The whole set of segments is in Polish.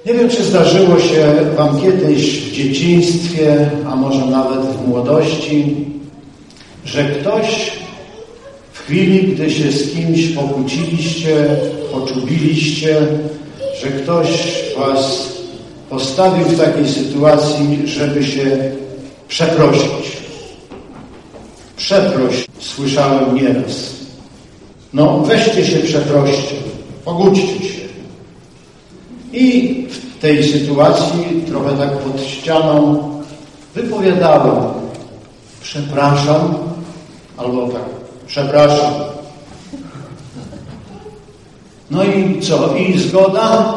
Nie wiem, czy zdarzyło się wam kiedyś w dzieciństwie, a może nawet w młodości, że ktoś w chwili, gdy się z kimś pokłóciliście, poczubiliście, że ktoś was postawił w takiej sytuacji, żeby się przeprosić. Przeproś, słyszałem nieraz. No, weźcie się, przeproście, pogódźcie się. I w tej sytuacji, trochę tak pod ścianą, wypowiadałem: przepraszam, albo tak, przepraszam. No i co? I zgoda?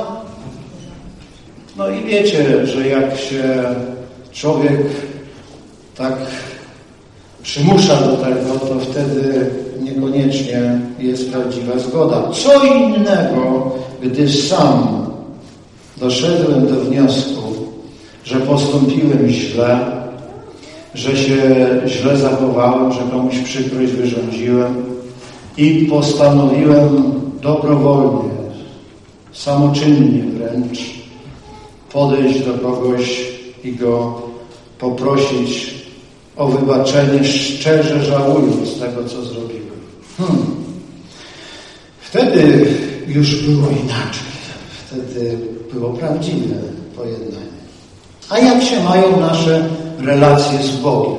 No i wiecie, że jak się człowiek tak przymusza do tego, to wtedy niekoniecznie jest prawdziwa zgoda. Co innego, gdy sam doszedłem do wniosku, że postąpiłem źle, że się źle zachowałem, że komuś przykrość wyrządziłem i postanowiłem dobrowolnie, samoczynnie wręcz podejść do kogoś i go poprosić o wybaczenie, szczerze żałując tego, co zrobiłem. Wtedy już było inaczej. Wtedy było prawdziwe pojednanie. A jak się mają nasze relacje z Bogiem?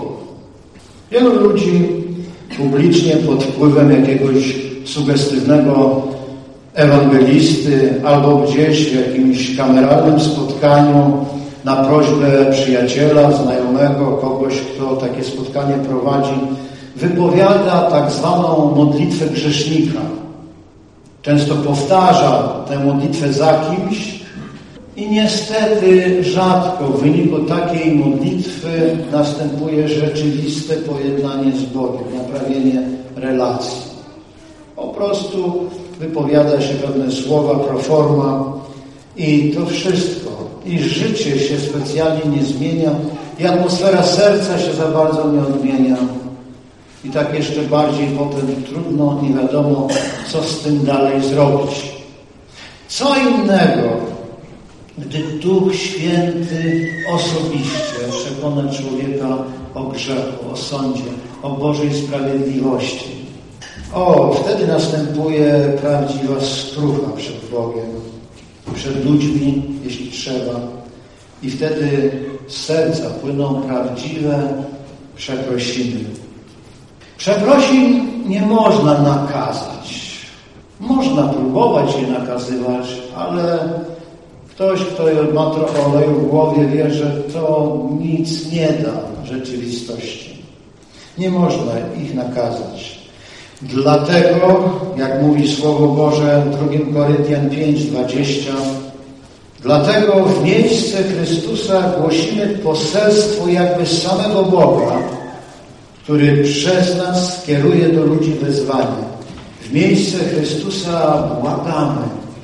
Wielu ludzi publicznie pod wpływem jakiegoś sugestywnego ewangelisty albo gdzieś w jakimś kameralnym spotkaniu na prośbę przyjaciela, znajomego, kogoś, kto takie spotkanie prowadzi, wypowiada tak zwaną modlitwę grzesznika. Często powtarza tę modlitwę za kimś i niestety rzadko w wyniku takiej modlitwy następuje rzeczywiste pojednanie z Bogiem, naprawienie relacji. Po prostu wypowiada się pewne słowa pro forma i to wszystko. I życie się specjalnie nie zmienia i atmosfera serca się za bardzo nie odmienia. I tak jeszcze bardziej potem trudno, nie wiadomo, co z tym dalej zrobić. Co innego, gdy Duch Święty osobiście przekona człowieka o grzechu, o sądzie, o Bożej sprawiedliwości. Wtedy następuje prawdziwa skrucha przed Bogiem, przed ludźmi, jeśli trzeba. I wtedy z serca płyną prawdziwe przeprosiny. Przeprosin nie można nakazać. Można próbować je nakazywać, ale ktoś, kto ma trochę oleju w głowie, wie, że to nic nie da w rzeczywistości. Nie można ich nakazać. Dlatego, jak mówi Słowo Boże w 2 Koryntian 5:20, dlatego w miejsce Chrystusa głosimy poselstwo jakby samego Boga, który przez nas kieruje do ludzi wezwanie. W miejsce Chrystusa błagamy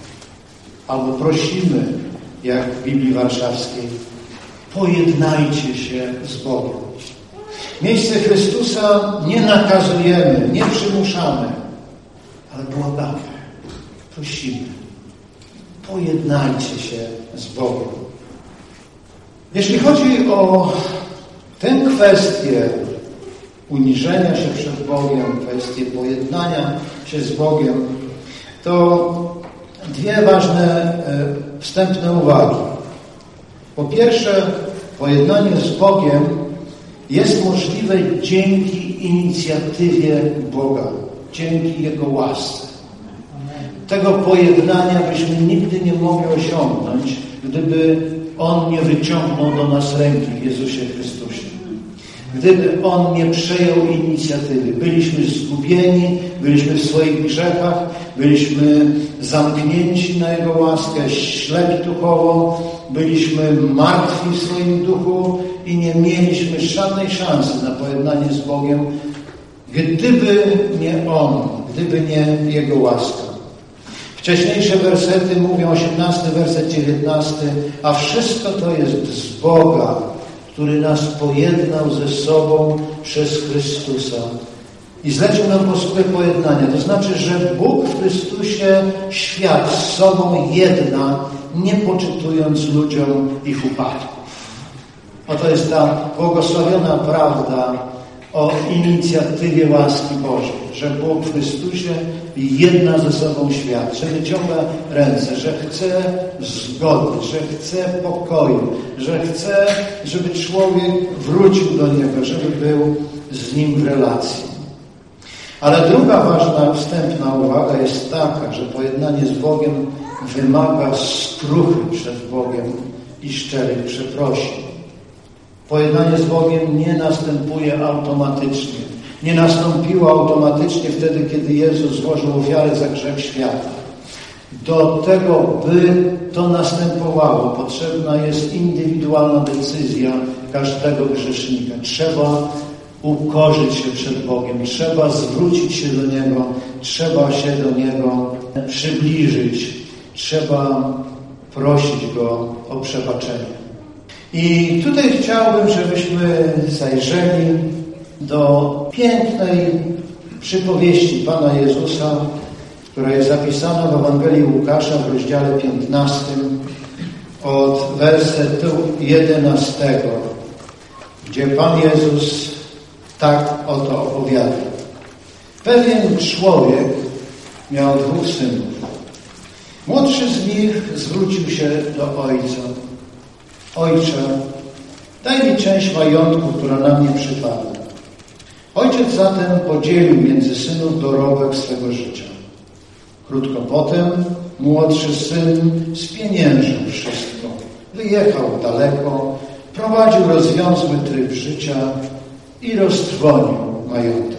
albo prosimy, jak w Biblii Warszawskiej, pojednajcie się z Bogiem. W miejsce Chrystusa nie nakazujemy, nie przymuszamy, ale błagamy, prosimy. Pojednajcie się z Bogiem. Jeśli chodzi o tę kwestię uniżenia się przed Bogiem, kwestię pojednania się z Bogiem, to dwie ważne wstępne uwagi. Po pierwsze, pojednanie z Bogiem jest możliwe dzięki inicjatywie Boga, dzięki Jego łasce. Tego pojednania byśmy nigdy nie mogli osiągnąć, gdyby On nie wyciągnął do nas ręki w Jezusie Chrystusie. Gdyby On nie przejął inicjatywy. Byliśmy zgubieni, byliśmy w swoich grzechach, byliśmy zamknięci na Jego łaskę, ślepi duchowo, byliśmy martwi w swoim duchu i nie mieliśmy żadnej szansy na pojednanie z Bogiem, gdyby nie On, gdyby nie Jego łaska. Wcześniejsze wersety mówią, 18 werset 19, a wszystko to jest z Boga, który nas pojednał ze sobą przez Chrystusa i zlecił nam posługę pojednania. To znaczy, że Bóg w Chrystusie świat z sobą jedna nie poczytując ludziom ich upadków. Oto jest ta błogosławiona prawda o inicjatywie łaski Bożej, że Bóg w Chrystusie jedna ze sobą świat, że wyciąga ręce, że chce zgody, że chce pokoju, że chce, żeby człowiek wrócił do Niego, żeby był z Nim w relacji. Ale druga ważna, wstępna uwaga jest taka, że pojednanie z Bogiem wymaga skruchy przed Bogiem i szczerych przeprosin. Pojednanie z Bogiem nie następuje automatycznie. Nie nastąpiło automatycznie wtedy, kiedy Jezus złożył ofiarę za grzech świata. Do tego, by to następowało, potrzebna jest indywidualna decyzja każdego grzesznika. Trzeba ukorzyć się przed Bogiem, trzeba zwrócić się do Niego, trzeba się do Niego przybliżyć, trzeba prosić Go o przebaczenie. I tutaj chciałbym, żebyśmy zajrzeli do pięknej przypowieści Pana Jezusa, która jest zapisana w Ewangelii Łukasza w rozdziale 15 od wersetu 11, gdzie Pan Jezus tak oto opowiada. Pewien człowiek miał 2 synów. Młodszy z nich zwrócił się do ojca. Ojcze, daj mi część majątku, która na mnie przypada. Ojciec zatem podzielił między synów dorobek swego życia. Krótko potem młodszy syn spieniężył wszystko. Wyjechał daleko, prowadził rozwiązły tryb życia i roztrwonił majątek.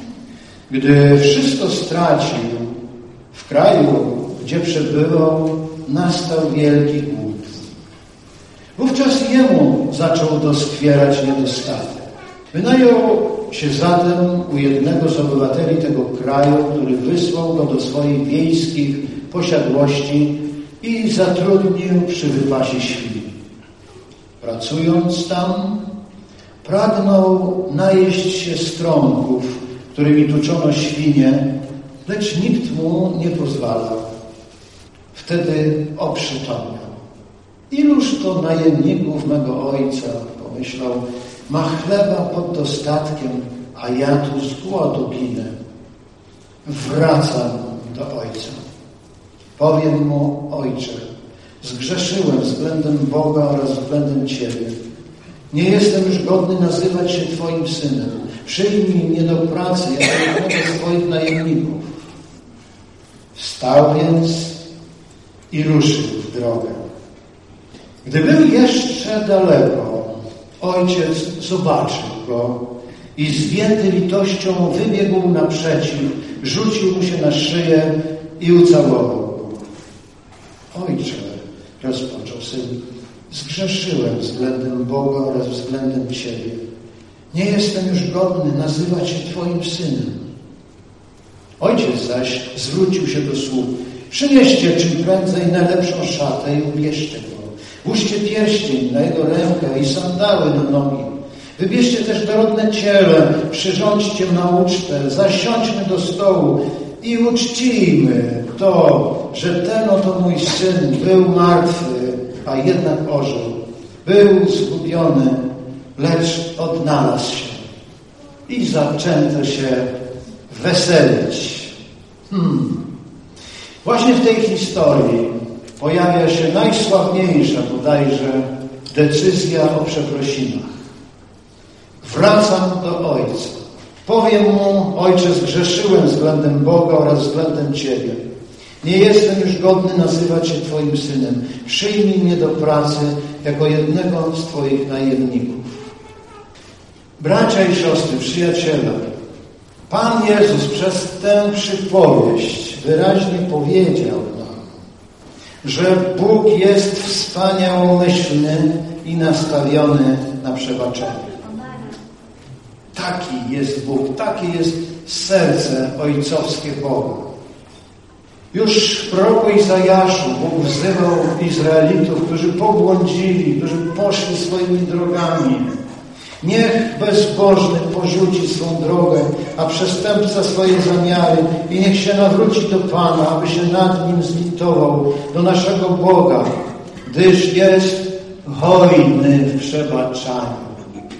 Gdy wszystko stracił, w kraju, gdzie przebywał, nastał wielki głód. Wówczas jemu zaczął doskwierać niedostatek. Wynajął się zatem u jednego z obywateli tego kraju, który wysłał go do swoich wiejskich posiadłości i zatrudnił przy wypasie świn. Pracując tam, pragnął najeść się strąków, którymi tuczono świnie, lecz nikt mu nie pozwalał. Wtedy oprzytomniał. Iluż to najemników mego ojca, pomyślał, ma chleba pod dostatkiem, a ja tu z głodu ginę. Wracam do ojca. Powiem mu, ojcze, zgrzeszyłem względem Boga oraz względem Ciebie. Nie jestem już godny nazywać się Twoim synem. Przyjmij mnie do pracy jako jednego z Twoich najemników. Wstał więc i ruszył w drogę. Gdy był jeszcze daleko, ojciec zobaczył go i zwięty litością wybiegł naprzeciw, rzucił mu się na szyję i ucałował go. Ojcze, rozpoczął syn, zgrzeszyłem względem Boga oraz względem Ciebie. Nie jestem już godny nazywać się Twoim synem. Ojciec zaś zwrócił się do sług. Przynieście czym prędzej najlepszą szatę i ubierzcie go. Włóżcie pierścień na jego rękę i sandały do nogi. Wybierzcie też dorodne ciele, przyrządźcie na ucztę, zasiądźmy do stołu i uczcijmy to, że ten oto mój syn był martwy, a jednak ożył. Był zgubiony, lecz odnalazł się. I zaczęto się weselić. Właśnie w tej historii pojawia się najsławniejsza bodajże decyzja o przeprosinach. Wracam do Ojca. Powiem mu, Ojcze, zgrzeszyłem względem Boga oraz względem Ciebie. Nie jestem już godny nazywać się Twoim synem. Przyjmij mnie do pracy jako jednego z Twoich najemników. Bracia i siostry, przyjaciele, Pan Jezus przez tę przypowieść wyraźnie powiedział nam, że Bóg jest wspaniałomyślny i nastawiony na przebaczenie. Taki jest Bóg, takie jest serce ojcowskie Boga. Już w proroku Izajaszu Bóg wzywał Izraelitów, którzy pobłądzili, którzy poszli swoimi drogami. Niech bezbożny porzuci swą drogę, a przestępca swoje zamiary i niech się nawróci do Pana, aby się nad nim zlitował, do naszego Boga, gdyż jest hojny w przebaczaniu.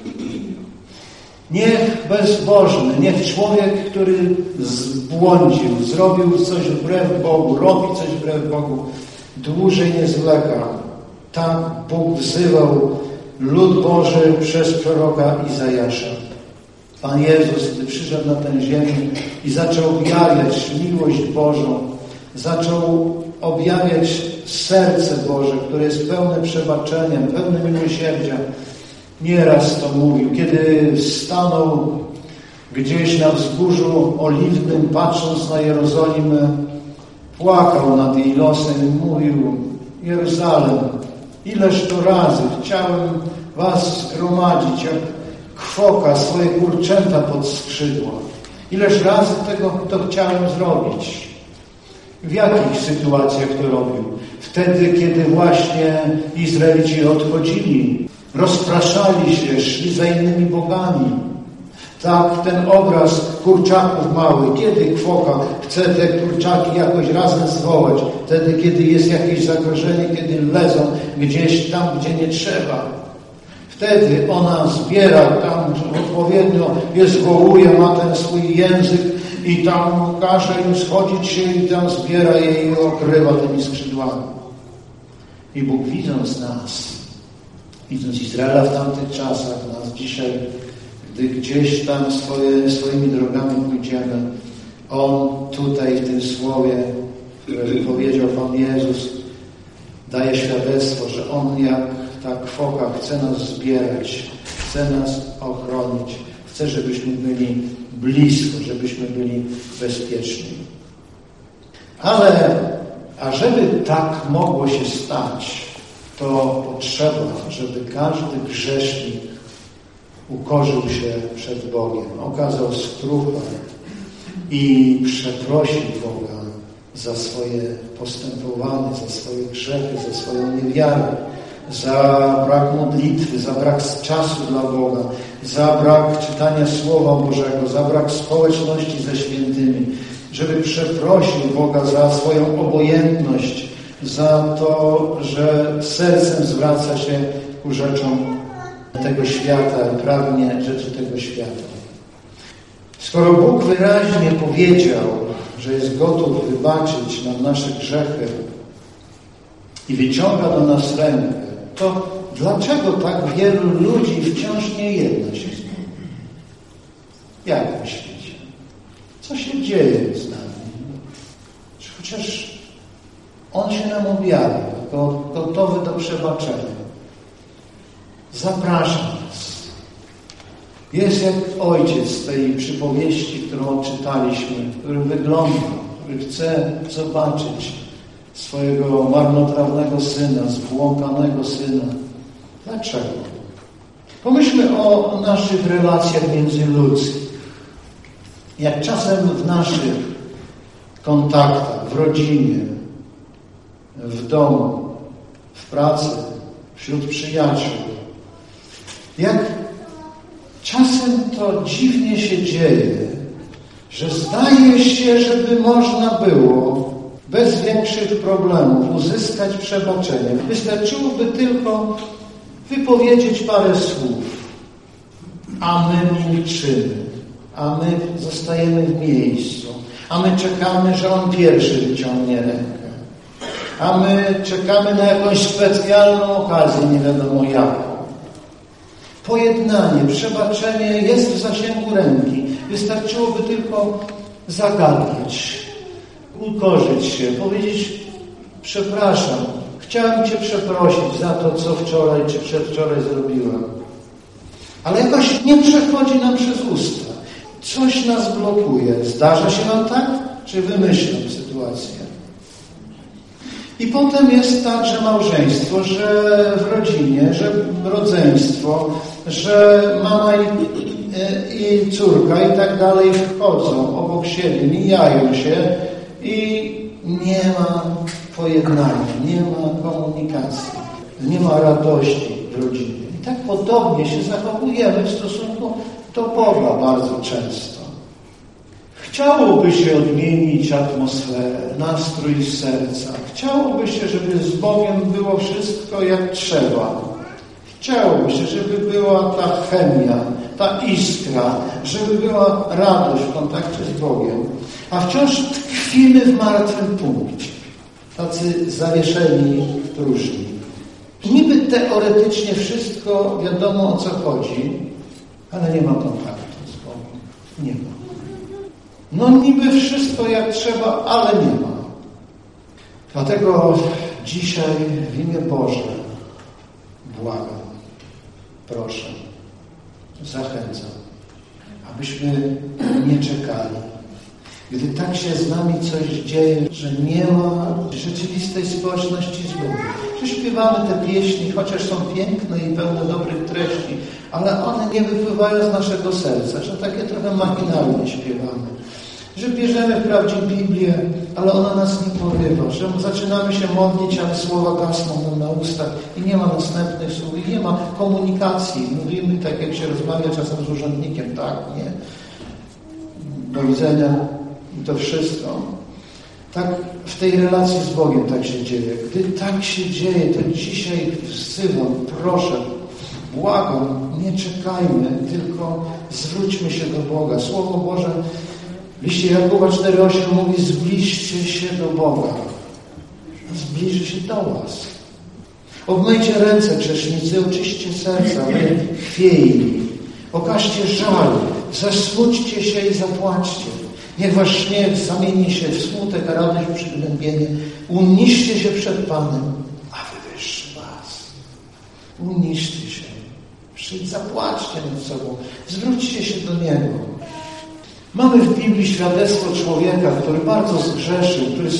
Niech bezbożny, niech człowiek, który zbłądził, zrobił coś wbrew Bogu, robi coś wbrew Bogu, dłużej nie zwleka. Tak Bóg wzywał lud Boży przez proroka Izajasza. Pan Jezus, gdy przyszedł na tę ziemię i zaczął objawiać miłość Bożą, zaczął objawiać serce Boże, które jest pełne przebaczeniem, pełne miłosierdzia. Nieraz to mówił, kiedy stanął gdzieś na wzgórzu oliwnym, patrząc na Jerozolimę, płakał nad jej losem i mówił: Jeruzalem, ileż to razy chciałem was zgromadzić, jak kwoka swoje kurczęta pod skrzydła. Ileż razy to chciałem zrobić. W jakich sytuacjach to robił? Wtedy, kiedy właśnie Izraelici odchodzili, rozpraszali się, szli za innymi bogami. Tak, ten obraz kurczaków małych, kiedy kwoka chce te kurczaki jakoś razem zwołać, wtedy, kiedy jest jakieś zagrożenie, kiedy lezą gdzieś tam, gdzie nie trzeba. Wtedy ona zbiera tam odpowiednio, je zwołuje, ma ten swój język i tam każe im schodzić się i tam zbiera je i okrywa tymi skrzydłami. I Bóg, widząc nas, widząc Izraela w tamtych czasach, nas dzisiaj, gdy gdzieś tam swoimi drogami pójdziemy, On tutaj w tym słowie, które powiedział Pan Jezus, daje świadectwo, że On jak ta kwoka chce nas zbierać, chce nas ochronić, chce, żebyśmy byli blisko, żebyśmy byli bezpieczni. Ale ażeby tak mogło się stać, to potrzeba, żeby każdy grzesznik ukorzył się przed Bogiem, okazał skruchę i przeprosił Boga za swoje postępowanie, za swoje grzechy, za swoją niewiarę, za brak modlitwy, za brak czasu dla Boga, za brak czytania Słowa Bożego, za brak społeczności ze świętymi, żeby przeprosił Boga za swoją obojętność, za to, że sercem zwraca się ku rzeczom tego świata, pragnie rzeczy tego świata. Skoro Bóg wyraźnie powiedział, że jest gotów wybaczyć nam nasze grzechy i wyciąga do nas rękę, to dlaczego tak wielu ludzi wciąż nie jedna się z Bogiem? Jak myślicie? Co się dzieje z nami? Chociaż On się nam objawia, gotowy do przebaczenia. Zaprasza nas. Jest jak ojciec tej przypowieści, którą odczytaliśmy, który wygląda, który chce zobaczyć swojego marnotrawnego syna, zbłąkanego syna. Dlaczego? Pomyślmy o naszych relacjach międzyludzkich. Jak czasem w naszych kontaktach, w rodzinie, w domu, w pracy, wśród przyjaciół. Jak czasem to dziwnie się dzieje, że zdaje się, żeby można było bez większych problemów uzyskać przebaczenie. Wystarczyłoby tylko wypowiedzieć parę słów, a my milczymy, a my zostajemy w miejscu, a my czekamy, że On pierwszy wyciągnie rękę, a my czekamy na jakąś specjalną okazję, nie wiadomo jaką. Pojednanie, przebaczenie jest w zasięgu ręki. Wystarczyłoby tylko zagadać, ukorzyć się, powiedzieć: przepraszam, chciałem Cię przeprosić za to, co wczoraj czy przedwczoraj zrobiłem. Ale jakoś nie przechodzi nam przez usta. Coś nas blokuje. Zdarza się nam tak? Czy wymyślam sytuację? I potem jest także małżeństwo, że w rodzinie, że rodzeństwo, że mama i córka i tak dalej wchodzą obok siebie, mijają się i nie ma pojednania, nie ma komunikacji, nie ma radości w rodzinie. I tak podobnie się zachowujemy w stosunku do Boga bardzo często. Chciałoby się odmienić atmosferę, nastrój serca. Chciałoby się, żeby z Bogiem było wszystko jak trzeba. Chciałoby się, żeby była ta chemia, ta iskra, żeby była radość w kontakcie z Bogiem. A wciąż tkwimy w martwym punkcie. Tacy zawieszeni w próżni. Niby teoretycznie wszystko wiadomo, o co chodzi, ale nie ma kontaktu z Bogiem. Nie ma. No niby wszystko jak trzeba, ale nie ma. Dlatego dzisiaj w imię Boże błagam, proszę, zachęcam, abyśmy nie czekali. Gdy tak się z nami coś dzieje, że nie ma rzeczywistej społeczności z Bogiem, że śpiewamy te pieśni, chociaż są piękne i pełne dobrych treści, ale one nie wypływają z naszego serca, że takie trochę machinalnie śpiewamy. Że bierzemy wprawdzie Biblię, ale ona nas nie porywa, że zaczynamy się modlić, ale słowa gasną nam na ustach i nie ma następnych słów, i nie ma komunikacji. Mówimy tak, jak się rozmawia czasem z urzędnikiem, tak, nie? Do widzenia i to wszystko. Tak w tej relacji z Bogiem tak się dzieje. Gdy tak się dzieje, to dzisiaj wzywam, proszę, błagam, nie czekajmy, tylko zwróćmy się do Boga. Słowo Boże w liście Jakuba 4,8 mówi: zbliżcie się do Boga. Zbliży się do was. Obmyjcie ręce, grzesznicy, oczyśćcie serca, wy chwiejni. Okażcie żal, zasmućcie się i zapłaczcie. Niech wasz śmiech zamieni się w smutek, a radość w przygnębienie. Uniszcie się przed Panem, a wywyższy was. Uniszcie się. Zapłaczcie nad sobą. Zwróćcie się do Niego. Mamy w Biblii świadectwo człowieka, który bardzo zgrzeszył, który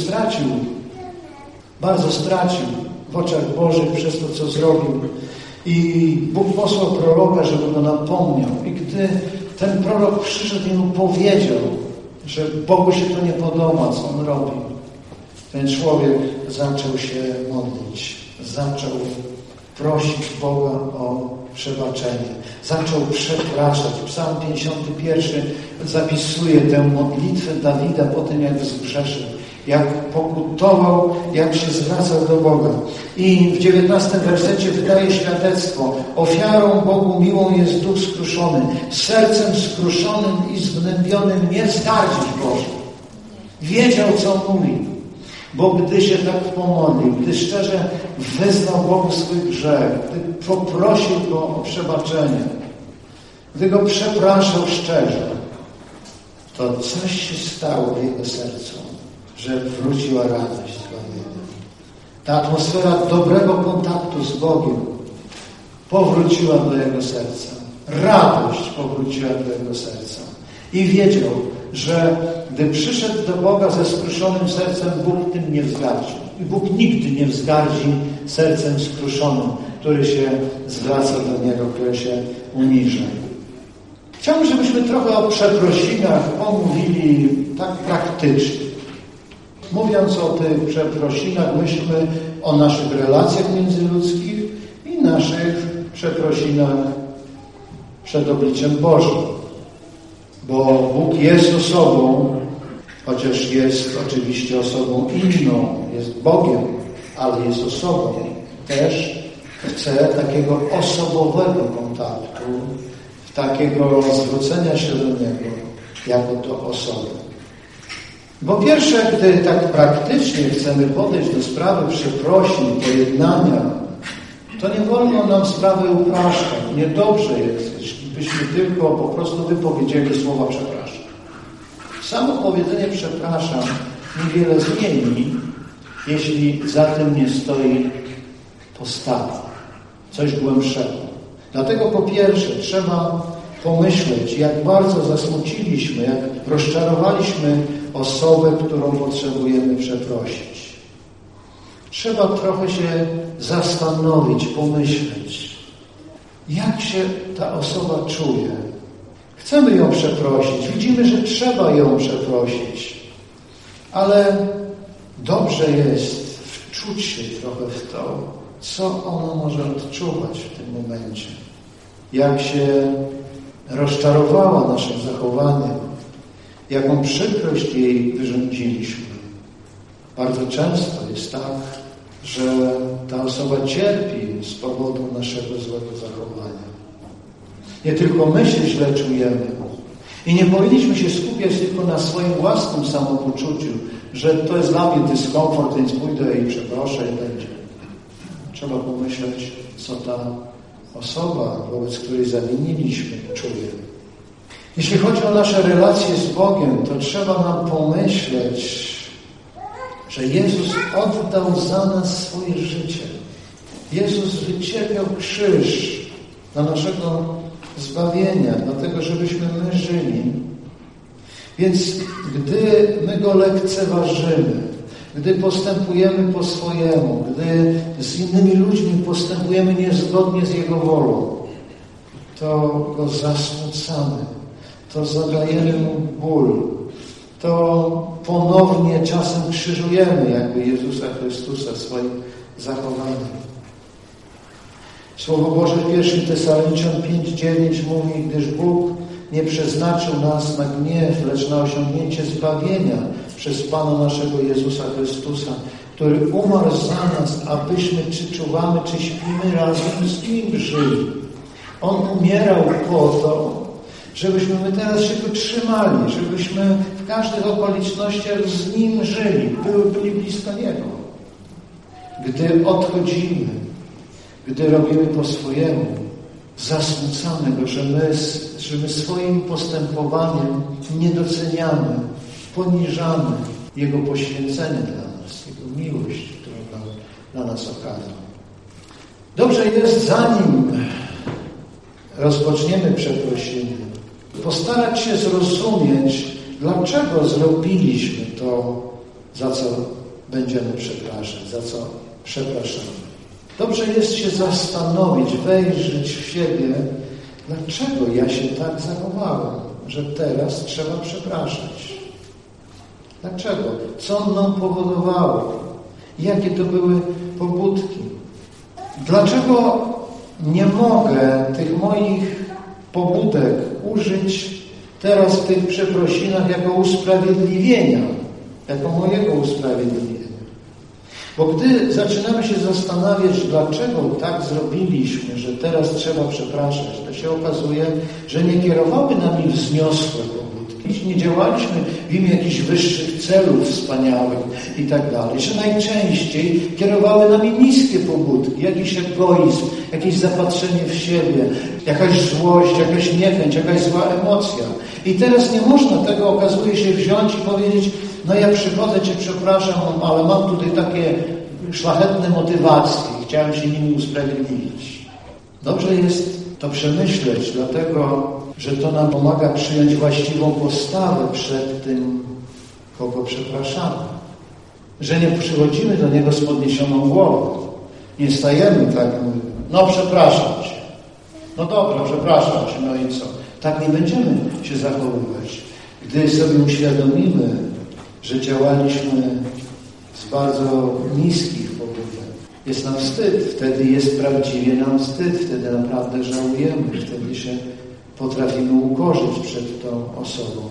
bardzo stracił w oczach Bożych przez to, co zrobił. I Bóg posłał proroka, żeby go napomniał. I gdy ten prorok przyszedł i mu powiedział, że Bogu się to nie podoba, co on robi, ten człowiek zaczął się modlić. Zaczął prosić Boga o przebaczenie. Zaczął przepraszać. Psalm 51 zapisuje tę modlitwę Dawida po tym, jak zgrzeszył, jak pokutował, jak się zwracał do Boga. I w 19 wersecie wydaje świadectwo: ofiarą Bogu miłą jest duch skruszony, sercem skruszonym i zgnębionym nie zgardzić Boże. Wiedział, co mówi, bo gdy się tak pomodlił, gdy szczerze wyznał Bogu swój grzech, gdy poprosił Go o przebaczenie, gdy Go przepraszał szczerze, to coś się stało w jego sercu, że wróciła radość zbawienia. Ta atmosfera dobrego kontaktu z Bogiem powróciła do jego serca. Radość powróciła do jego serca. I wiedział, że gdy przyszedł do Boga ze skruszonym sercem, Bóg tym nie wzgardzi. I Bóg nigdy nie wzgardzi sercem skruszonym, który się zwraca do Niego, który się uniża. Chciałbym, żebyśmy trochę o przeprosinach pomówili tak praktycznie. Mówiąc o tych przeprosinach, myślmy o naszych relacjach międzyludzkich i naszych przeprosinach przed obliczem Bożym. Bo Bóg jest osobą, chociaż jest oczywiście osobą inną, jest Bogiem, ale jest osobą. Też chce takiego osobowego kontaktu, takiego zwrócenia się do Niego jako do osoby. Po pierwsze, gdy tak praktycznie chcemy podejść do sprawy przeprosin, pojednania, to nie wolno nam sprawy upraszczać. Niedobrze jest, jeśli byśmy tylko po prostu wypowiedzieli słowa przepraszam. Samo powiedzenie przepraszam niewiele zmieni, jeśli za tym nie stoi postawa, coś głębszego. Dlatego po pierwsze trzeba pomyśleć, jak bardzo zasmuciliśmy, jak rozczarowaliśmy osobę, którą potrzebujemy przeprosić. Trzeba trochę się zastanowić, pomyśleć, jak się ta osoba czuje. Chcemy ją przeprosić, widzimy, że trzeba ją przeprosić, ale dobrze jest wczuć się trochę w to, Co ona może odczuwać w tym momencie? Jak się rozczarowała naszym zachowaniem? Jaką przykrość jej wyrządziliśmy? Bardzo często jest tak, że ta osoba cierpi z powodu naszego złego zachowania. Nie tylko my się źle czujemy i nie powinniśmy się skupiać tylko na swoim własnym samopoczuciu, że to jest dla mnie dyskomfort, więc pójdę i przeproszę i będzie. Trzeba pomyśleć, co ta osoba, wobec której zawiniliśmy, czuje. Jeśli chodzi o nasze relacje z Bogiem, to trzeba nam pomyśleć, że Jezus oddał za nas swoje życie. Jezus wycierpiał krzyż dla naszego zbawienia, dlatego żebyśmy my żyli. Więc gdy my Go lekceważymy, gdy postępujemy po swojemu, gdy z innymi ludźmi postępujemy niezgodnie z Jego wolą, to Go zasmucamy, to zadajemy Mu ból, to ponownie czasem krzyżujemy jakby Jezusa Chrystusa swoim zachowaniem. Słowo Boże w 1 Tesaloniczan 5:9 mówi, gdyż Bóg nie przeznaczył nas na gniew, lecz na osiągnięcie zbawienia przez Pana naszego Jezusa Chrystusa, który umarł za nas, abyśmy czy czuwamy, czy śpimy razem z Nim żyli. On umierał po to, żebyśmy my teraz się go trzymali, żebyśmy w każdych okolicznościach z Nim żyli, byli blisko Niego. Gdy odchodzimy, gdy robimy po swojemu, zasmucamy Go, że my swoim postępowaniem nie doceniamy, poniżamy Jego poświęcenie dla nas, Jego miłość, którą dla nas okazał. Dobrze jest, zanim rozpoczniemy przeprosiny, postarać się zrozumieć, dlaczego zrobiliśmy to, za co będziemy przepraszać, za co przepraszamy. Dobrze jest się zastanowić, wejrzeć w siebie, dlaczego ja się tak zachowałem, że teraz trzeba przepraszać. Dlaczego? Co mną powodowało? Jakie to były pobudki? Dlaczego nie mogę tych moich pobudek użyć teraz w tych przeprosinach jako usprawiedliwienia, jako mojego usprawiedliwienia? Bo gdy zaczynamy się zastanawiać, dlaczego tak zrobiliśmy, że teraz trzeba przepraszać, to się okazuje, że nie kierowały nami wzniosłe pobudki, nie działaliśmy w imię jakichś wyższych celów wspaniałych i tak dalej, że najczęściej kierowały nami niskie pobudki, jakiś egoizm, jakieś zapatrzenie w siebie, jakaś złość, jakaś niechęć, jakaś zła emocja. I teraz nie można tego, okazuje się, wziąć i powiedzieć, no ja przychodzę, Cię przepraszam, ale mam tutaj takie szlachetne motywacje, chciałem się nimi usprawiedliwić. Dobrze jest to przemyśleć, dlatego, że to nam pomaga przyjąć właściwą postawę przed tym, kogo przepraszamy. Że nie przychodzimy do Niego z podniesioną głową. Nie stajemy tak, no przepraszam Cię. No dobra, przepraszam Cię, no i co? Tak nie będziemy się zachowywać. Gdy sobie uświadomimy, że działaliśmy z bardzo niskich pobudek, jest nam wstyd. Wtedy jest prawdziwie nam wstyd. Wtedy naprawdę żałujemy. Wtedy się potrafimy ukorzyć przed tą osobą.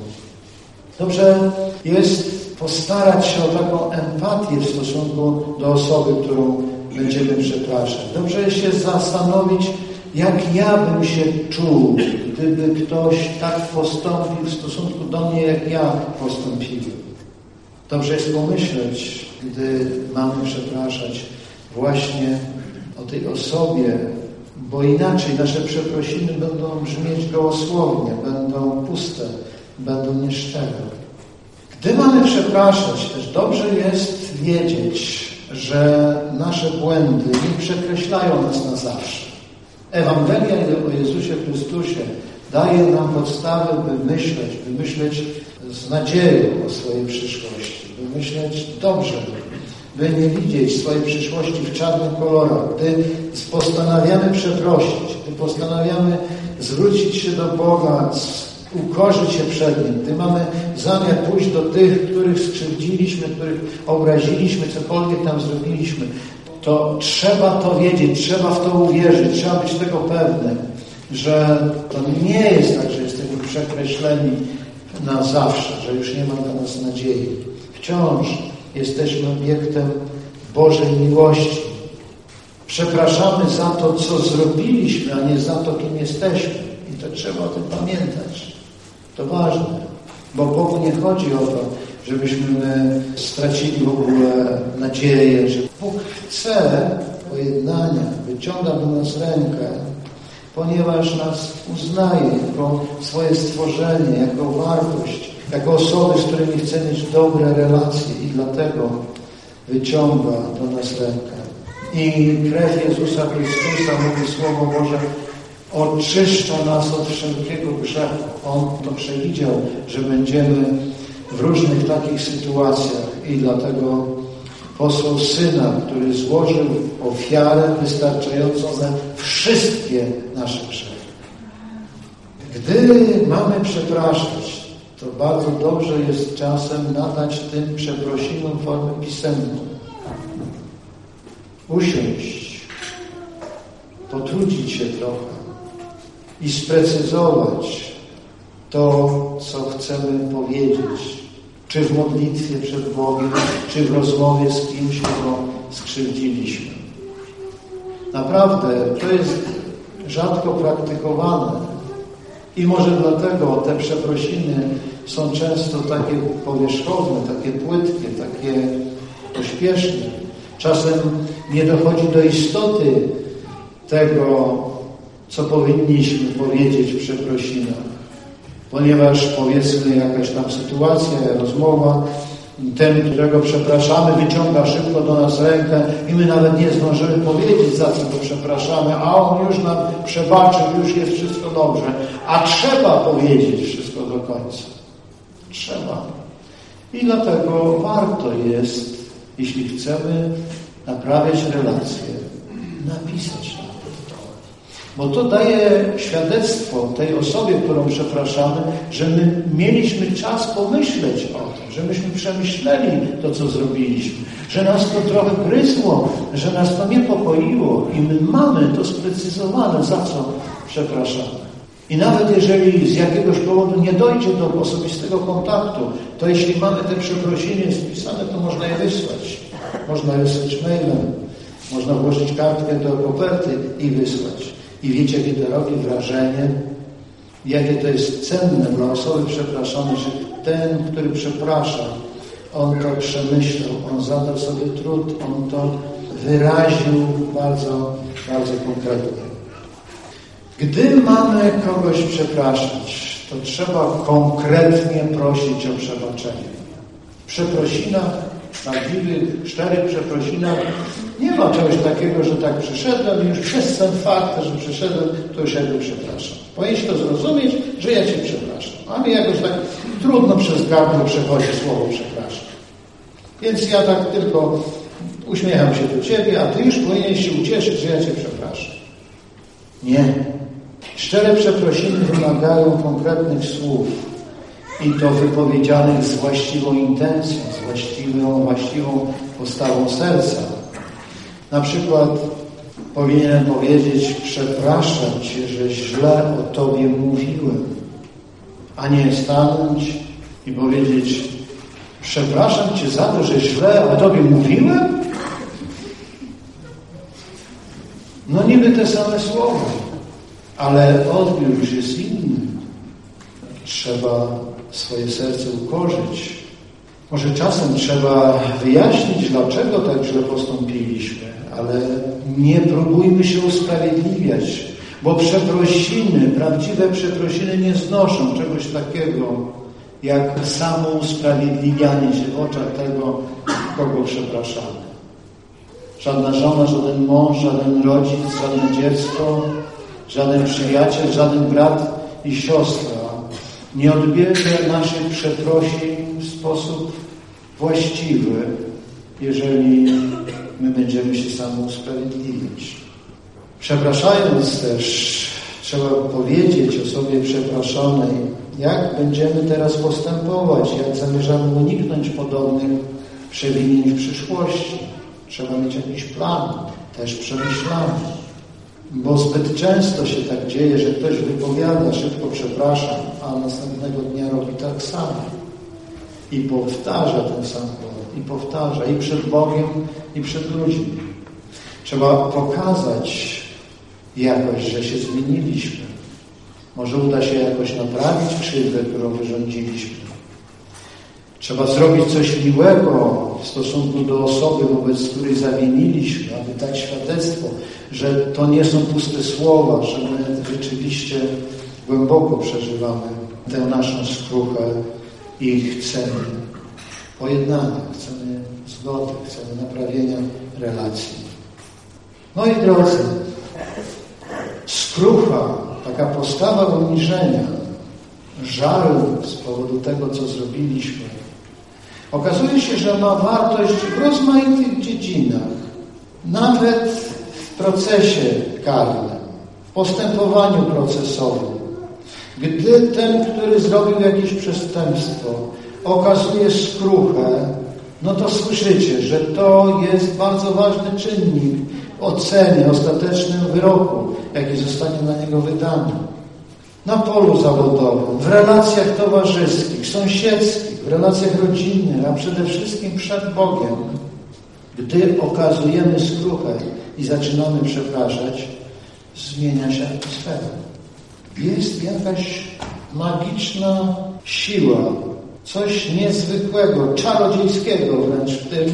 Dobrze jest postarać się o taką empatię w stosunku do osoby, którą będziemy przepraszać. Dobrze jest się zastanowić, jak ja bym się czuł, gdyby ktoś tak postąpił w stosunku do mnie, jak ja postąpiłem. Dobrze jest pomyśleć, gdy mamy przepraszać właśnie o tej osobie, bo inaczej nasze przeprosiny będą brzmieć gołosłownie, będą puste, będą nieszczere. Gdy mamy przepraszać, też dobrze jest wiedzieć, że nasze błędy nie przekreślają nas na zawsze. Ewangelia o Jezusie Chrystusie daje nam podstawę, by myśleć z nadzieją o swojej przyszłości, by myśleć dobrze, by nie widzieć swojej przyszłości w czarnych kolorach, gdy postanawiamy przeprosić, gdy postanawiamy zwrócić się do Boga, ukorzyć się przed Nim, gdy mamy zamiar pójść do tych, których skrzywdziliśmy, których obraziliśmy, cokolwiek tam zrobiliśmy, to trzeba to wiedzieć, trzeba w to uwierzyć, trzeba być tego pewnym, że to nie jest tak, że jesteśmy przekreśleni na zawsze, że już nie ma dla nas nadziei. Wciąż jesteśmy obiektem Bożej miłości. Przepraszamy za to, co zrobiliśmy, a nie za to, kim jesteśmy. I to trzeba o tym pamiętać. To ważne, bo Bogu nie chodzi o to, żebyśmy stracili w ogóle nadzieję, że Bóg chce pojednania, wyciąga do nas rękę, ponieważ nas uznaje jako swoje stworzenie, jako wartość, jako osoby, z którymi chce mieć dobre relacje i dlatego wyciąga do nas rękę. I krew Jezusa Chrystusa, mówi Słowo Boże, oczyszcza nas od wszelkiego grzechu. On to przewidział, że będziemy w różnych takich sytuacjach i dlatego posłał Syna, który złożył ofiarę wystarczającą za wszystkie nasze grzechy. Gdy mamy przepraszać, to bardzo dobrze jest czasem nadać tym przeprosinom formę pisemną. Usiąść, potrudzić się trochę i sprecyzować to, co chcemy powiedzieć, czy w modlitwie przed Bogiem, czy w rozmowie z kimś, kogo skrzywdziliśmy. Naprawdę, to jest rzadko praktykowane i może dlatego te przeprosiny są często takie powierzchowne, takie płytkie, takie pośpieszne. Czasem nie dochodzi do istoty tego, co powinniśmy powiedzieć w przeprosinach. Ponieważ powiedzmy jakaś tam sytuacja, rozmowa, ten, którego przepraszamy, wyciąga szybko do nas rękę i my nawet nie zdążymy powiedzieć, za co go przepraszamy, a on już nam przebaczył, już jest wszystko dobrze. A trzeba powiedzieć wszystko do końca. Trzeba. I dlatego warto jest, jeśli chcemy naprawiać relacje, napisać na to. Bo to daje świadectwo tej osobie, którą przepraszamy, że my mieliśmy czas pomyśleć o tym, że myśmy przemyśleli to, co zrobiliśmy, że nas to trochę gryzło, że nas to niepokoiło i my mamy to sprecyzowane, za co przepraszamy. I nawet jeżeli z jakiegoś powodu nie dojdzie do osobistego kontaktu, to jeśli mamy te przeprosiny spisane, to można je wysłać. Można je wysłać mailem, można włożyć kartkę do koperty i wysłać. I wiecie, jakie to robi wrażenie, jakie to jest cenne dla osoby przepraszanej, że ten, który przeprasza, on to przemyślał, on zadał sobie trud, on to wyraził bardzo, bardzo konkretnie. Gdy mamy kogoś przepraszać, to trzeba konkretnie prosić o przebaczenie. W przeprosinach, prawdziwych, szczerych przeprosinach nie ma czegoś takiego, że tak przyszedłem i już przez ten fakt, że przyszedłem, to już jakby przepraszam. Powinieneś to zrozumieć, że ja Cię przepraszam. A mi jakoś tak trudno przez gardło przechodzi słowo przepraszam. Więc ja tak tylko uśmiecham się do Ciebie, a Ty już powinieneś się ucieszyć, że ja Cię przepraszam. Nie. Szczere przeprosiny wymagają konkretnych słów i to wypowiedzianych z właściwą intencją, z właściwą postawą serca. Na przykład powinienem powiedzieć: przepraszam Cię, że źle o Tobie mówiłem, a nie stanąć i powiedzieć: przepraszam Cię za to, że źle o Tobie mówiłem? No niby te same słowa, ale odbiór już jest inny. Trzeba swoje serce ukorzyć. Może czasem trzeba wyjaśnić, dlaczego tak źle postąpiliśmy, ale nie próbujmy się usprawiedliwiać, bo przeprosiny, prawdziwe przeprosiny nie znoszą czegoś takiego, jak samo usprawiedliwianie się w oczach tego, kogo przepraszamy. Żadna żona, żaden mąż, żaden rodzic, żadne dziecko, żaden przyjaciel, żaden brat i siostra nie odbierze naszych przeprosin w sposób właściwy, jeżeli my będziemy się samo usprawiedliwiać. Przepraszając też, trzeba powiedzieć osobie przeproszonej, jak będziemy teraz postępować, jak zamierzamy uniknąć podobnych przewinień w przyszłości. Trzeba mieć jakiś plan, też przemyślany. Bo zbyt często się tak dzieje, że ktoś wypowiada, szybko przepraszam, a następnego dnia robi tak samo. I powtarza ten sam błąd. I powtarza i przed Bogiem, i przed ludźmi. Trzeba pokazać jakoś, że się zmieniliśmy. Może uda się jakoś naprawić krzywdę, którą wyrządziliśmy. Trzeba zrobić coś miłego w stosunku do osoby, wobec której zawiniliśmy, aby dać świadectwo, że to nie są puste słowa, że my rzeczywiście głęboko przeżywamy tę naszą skruchę i chcemy pojednania, chcemy zgody, chcemy naprawienia relacji. Moi drodzy, skrucha, taka postawa uniżenia, żalu z powodu tego, co zrobiliśmy, okazuje się, że ma wartość w rozmaitych dziedzinach, nawet w procesie karnym, w postępowaniu procesowym. Gdy ten, który zrobił jakieś przestępstwo, okazuje skruchę, no to słyszycie, że to jest bardzo ważny czynnik w ocenie, ostatecznym wyroku, jaki zostanie na niego wydany. Na polu zawodowym, w relacjach towarzyskich, sąsiedzkich, w relacjach rodzinnych, a przede wszystkim przed Bogiem. Gdy okazujemy skruchę i zaczynamy przepraszać, zmienia się atmosfera. Jest jakaś magiczna siła, coś niezwykłego, czarodziejskiego wręcz w tym,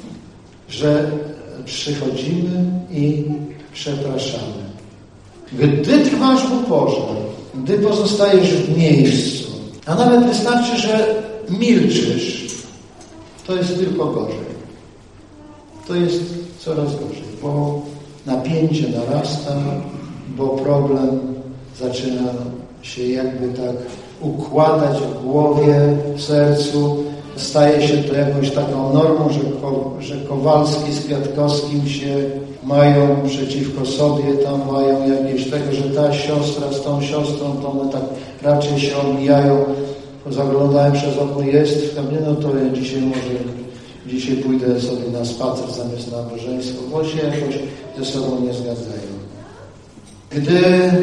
że przychodzimy i przepraszamy. Gdy trwasz w uporze, gdy pozostajesz w miejscu, a nawet wystarczy, że milczysz, to jest tylko gorzej. To jest coraz gorzej, bo napięcie narasta, bo problem zaczyna się jakby tak układać w głowie, w sercu. Staje się to jakąś taką normą, że Kowalski z Kwiatkowskim się mają przeciwko sobie, tam mają jakieś tego, że ta siostra z tą siostrą, to one tak raczej się omijają. Zaglądałem przez okno, jest w kabinie, no to ja dzisiaj pójdę sobie na spacer zamiast na nabożeństwo, bo się jakoś ze sobą nie zgadzają. Gdy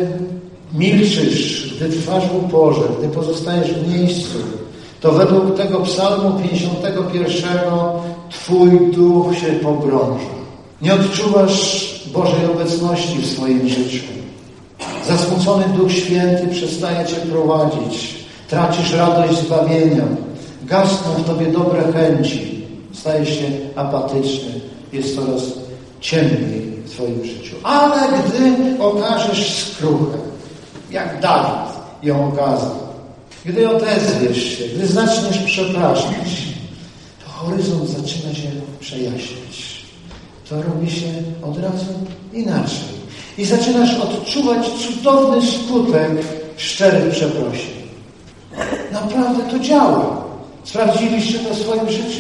milczysz, gdy trwasz w uporze, gdy pozostajesz w miejscu, to według tego psalmu 51 Twój duch się pogrąża. Nie odczuwasz Bożej obecności w swoim życiu. Zasmucony Duch Święty przestaje Cię prowadzić. Tracisz radość zbawienia. Gasną w Tobie dobre chęci. Stajesz się apatyczny. Jest coraz ciemniej w Twoim życiu. Ale gdy okażesz skruchę, jak Dawid ją okazał, gdy odezwiesz się, gdy zaczniesz przepraszać, to horyzont zaczyna się przejaśniać. To robi się od razu inaczej. I zaczynasz odczuwać cudowny skutek szczerych przeprosin. Naprawdę to działa. Sprawdziliście to w swoim życiu?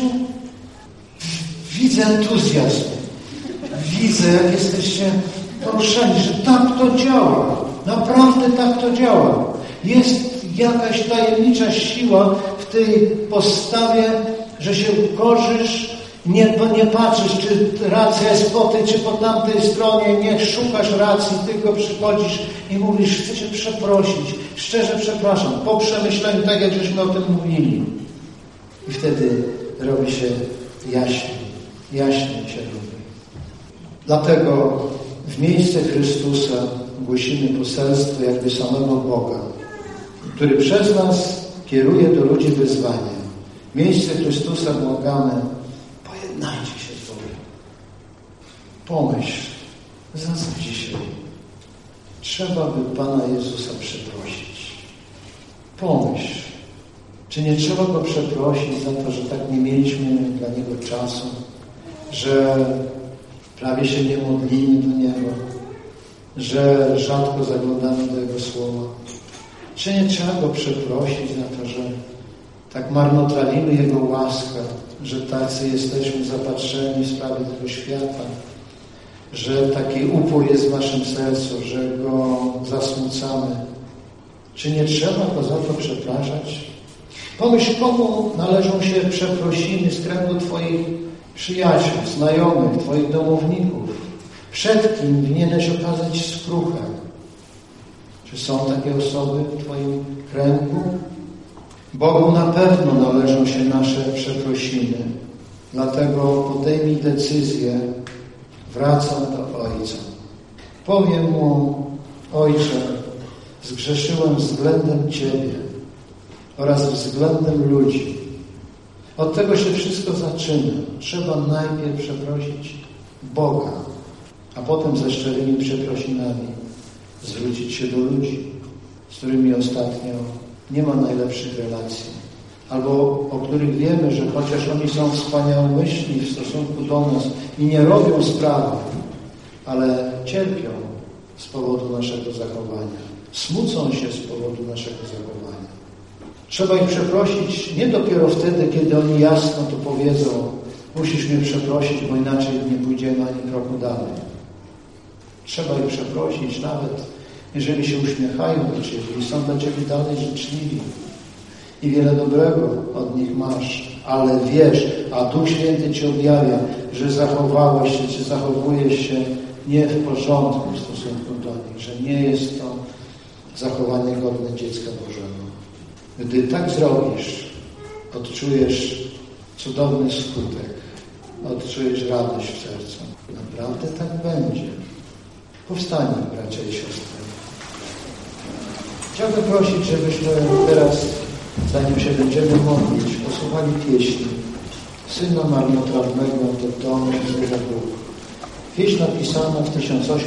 Widzę entuzjazm. Widzę, jak jesteście poruszeni, że tak to działa. Naprawdę tak to działa. Jest jakaś tajemnicza siła w tej postawie, że się ukorzysz, nie patrzysz, czy racja jest po tej, czy po tamtej stronie, nie szukasz racji, tylko przychodzisz i mówisz, chcę Cię przeprosić, szczerze przepraszam, po przemyśleniu, tak jak żeśmy o tym mówili. I wtedy robi się jaśniej się robi. Dlatego w miejsce Chrystusa głosimy poselstwo jakby samego Boga, który przez nas kieruje do ludzi wyzwanie. W miejsce Chrystusa błagamy, pojednajcie się z Bogiem. Pomyśl, zastanów dzisiaj. Trzeba by Pana Jezusa przeprosić. Pomyśl, czy nie trzeba Go przeprosić za to, że tak nie mieliśmy dla Niego czasu, że prawie się nie modlimy do Niego, że rzadko zaglądamy do Jego Słowa. Czy nie trzeba Go przeprosić za to, że tak marnotrawimy Jego łaskę, że tacy jesteśmy zapatrzeni w sprawie tego świata, że taki upór jest w naszym sercu, że Go zasmucamy. Czy nie trzeba Go za to przepraszać? Pomyśl, komu należą się przeprosiny z kręgu Twoich przyjaciół, znajomych, Twoich domowników, przed kim winieneś okazać skruchę. Czy są takie osoby w Twoim kręgu? Bogu na pewno należą się nasze przeprosiny. Dlatego podejmij decyzję, wracam do Ojca. Powiem Mu: Ojcze, zgrzeszyłem względem Ciebie oraz względem ludzi. Od tego się wszystko zaczyna. Trzeba najpierw przeprosić Boga, a potem ze szczerymi przeprosinami zwrócić się do ludzi, z którymi ostatnio nie ma najlepszych relacji, albo o których wiemy, że chociaż oni są wspaniałomyślni w stosunku do nas i nie robią sprawy, ale cierpią z powodu naszego zachowania, smucą się z powodu naszego zachowania. Trzeba ich przeprosić nie dopiero wtedy, kiedy oni jasno to powiedzą: musisz mnie przeprosić, bo inaczej nie pójdziemy ani kroku dalej. Trzeba ich przeprosić nawet jeżeli się uśmiechają do Ciebie i są dla Ciebie dalej życzliwi i wiele dobrego od nich masz, ale wiesz, a Duch Święty Ci objawia, że zachowałeś się, czy zachowujesz się nie w porządku w stosunku do nich, że nie jest to zachowanie godne dziecka Bożego. Gdy tak zrobisz, odczujesz cudowny skutek, odczujesz radość w sercu. Naprawdę tak będzie. Powstańmy, bracia i siostry. Chciałbym prosić, żebyśmy teraz, zanim się będziemy modlić, posłuchali pieśni Syna Marnotrawnego do domu Izraela Bóg. Pieśń napisana w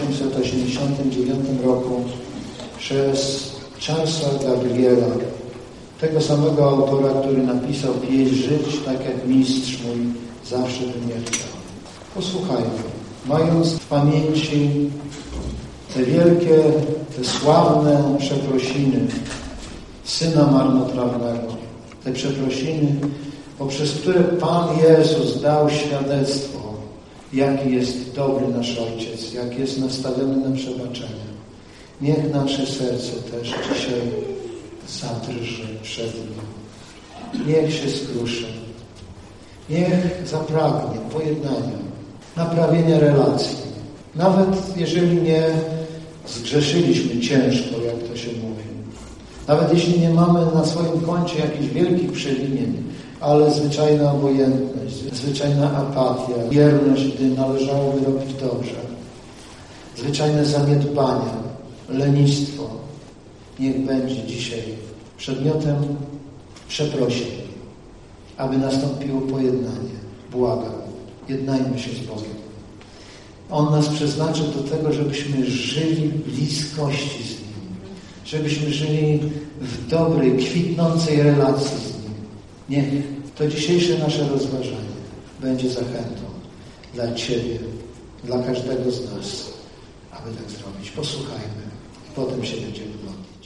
1889 roku przez Charlesa Gabriela, tego samego autora, który napisał pieśń Żyć tak jak mistrz mój zawsze by nie chciał. Posłuchajmy, mając w pamięci te wielkie, te sławne przeprosiny Syna Marnotrawnego, te przeprosiny, poprzez które Pan Jezus dał świadectwo, jaki jest dobry nasz Ojciec, jak jest nastawiony na przebaczenie. Niech nasze serce też dzisiaj zadrży przed Nim. Niech się skruszy. Niech zapragnie pojednania, naprawienia relacji. Nawet jeżeli nie zgrzeszyliśmy ciężko, jak to się mówi. Nawet jeśli nie mamy na swoim koncie jakichś wielkich przewinień, ale zwyczajna obojętność, zwyczajna apatia, bierność, gdy należałoby robić dobrze, zwyczajne zaniedbania, lenistwo, niech będzie dzisiaj przedmiotem przeprosin, aby nastąpiło pojednanie. Błagam, jednajmy się z Bogiem. On nas przeznaczył do tego, żebyśmy żyli w bliskości z Nim, żebyśmy żyli w dobrej, kwitnącej relacji z Nim. Niech to dzisiejsze nasze rozważanie będzie zachętą dla Ciebie, dla każdego z nas, aby tak zrobić. Posłuchajmy, potem się będziemy modlić.